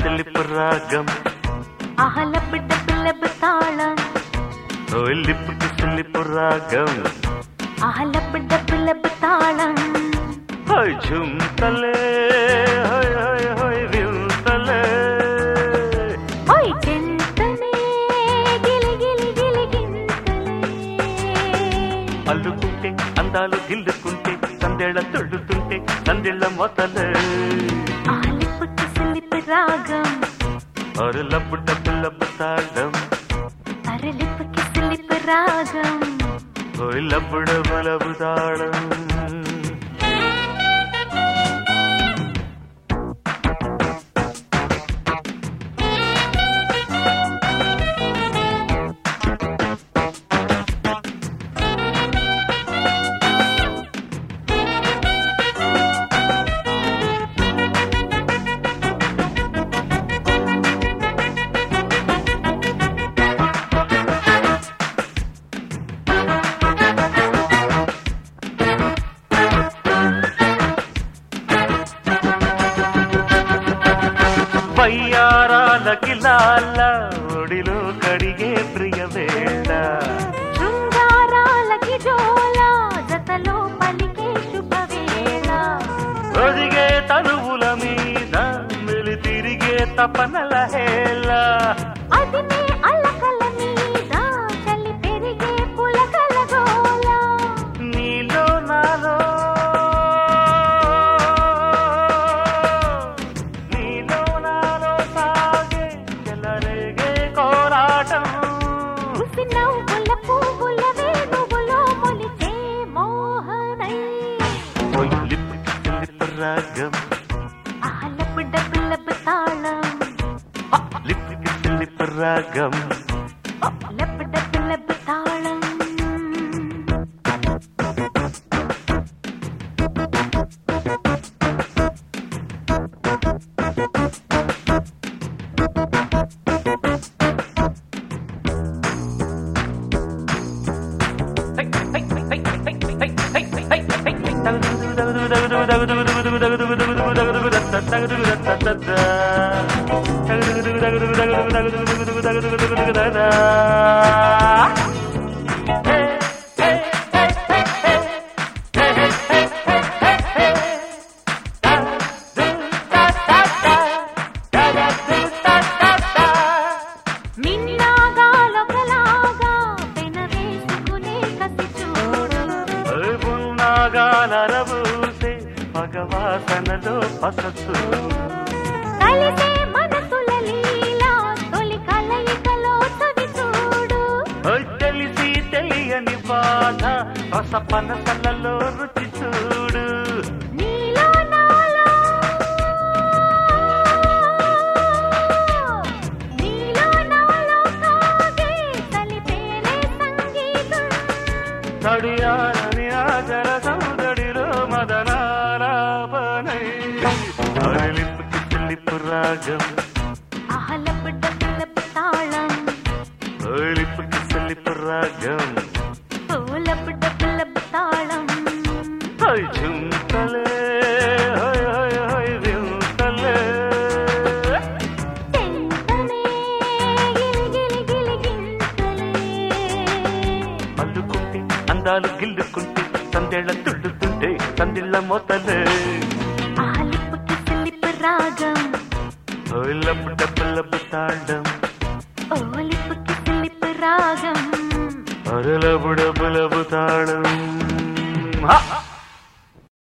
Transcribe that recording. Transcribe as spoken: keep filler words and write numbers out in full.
సిలిపు రాగం అహలపు డబ్బులపు తాళం లిప్పుకి సిలిపు రాగం అహలపు డబ్బులపు తాళం హోయ్ ఝుమ్తలే హోయ్ హోయ్ హోయ్ వింతలే హోయ్ చింతనే గిలి గిలి గిలి గింతలే అల్లుకుంటే అందాలు గిల్లుకుంటే సందేళ్ళ తొడుతుంటే సందేళ్ళ మొతలే అహలపుకి సిలిపు రాగం అరులపు డబ్బులపు తాళం అరలిపుకి సిలిపు రాగం ఓయ్ లబ్బు డబ్బులపు తాళం వయ్యారాలకి లాల ఒడిలో కడిగే ప్రియ వేళ శృంగారాలకి జోల జతలో పలికే శుభవేళ ఒదిగే తనువుల మీద మెలి తిరిగే తపనల హేళ అది నీ అలకల మీద చలి పెరిగే పులకల గోల నీలో నాలో నవ్వుల పువ్వుల వేణువులో మొలిచే మోహనై లిప్పుకి సిలిపు రాగం అహలపు డబ్బులపు తాళం లిప్పుకి సిలిపు రాగం లపు డబ్బులపు తాళం నరబూసే మగవాసనలో పససు కలిసే మనసుల లీలా తొలి కలయికలో చవి చూడు తెలిసి తెలియని బాధ రస పనసలలో రుచి చూడు నీలో నాలో నీలో నాలో సాగే కలిపేనే సంగీతం తడియారని ఆజర సౌదడిలో మదనాలాపనై అరలిప్పుకి సిలిపు రాగం అహలపు డబ్బులపు తాళం లిప్పుకి సిలిపు రాగం పూలపు డబ్బులపు తాళం హోయ్ ఝుమ్తలే హోయ్ హోయ్ హోయ్ వింతలే చింతనే గిలి గిలి గిలి గింతలే అల్లుకుంటే అందాలు గిల్లుకుంటే సందేళ్ళ తుడుతుంటే సందిళ్ళ మొతలే అహలపుకి సిలిపు రాగం లబ్బు డబ్బులపు తాళం ఓలిపుకి సిలిపు రాగం అరలబు డబ్బులపు తాళం